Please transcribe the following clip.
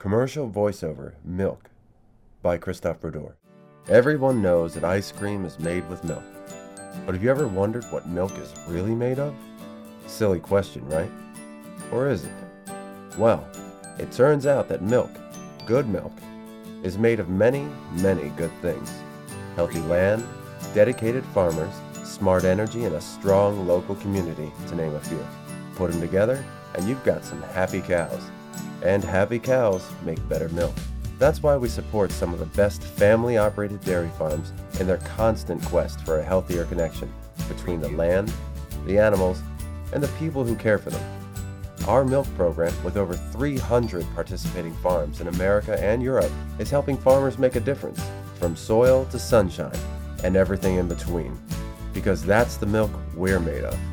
Commercial voiceover Milk by Christophe Brodeur. Everyone knows that ice cream is made with milk. But have you ever wondered what milk is really made of? Silly question, right? Or is it? Well, it turns out that milk, good milk, is made of many, many good things. Healthy land, dedicated farmers, smart energy, and a strong local community, to name a few. Put them together, and you've got some happy cows. And happy cows make better milk. That's why we support some of the best family-operated dairy farms in their constant quest for a healthier connection between the land, the animals, and the people who care for them. Our milk program, with over 300 participating farms in America and Europe, is helping farmers make a difference, from soil to sunshine, and everything in between. Because that's the milk we're made of.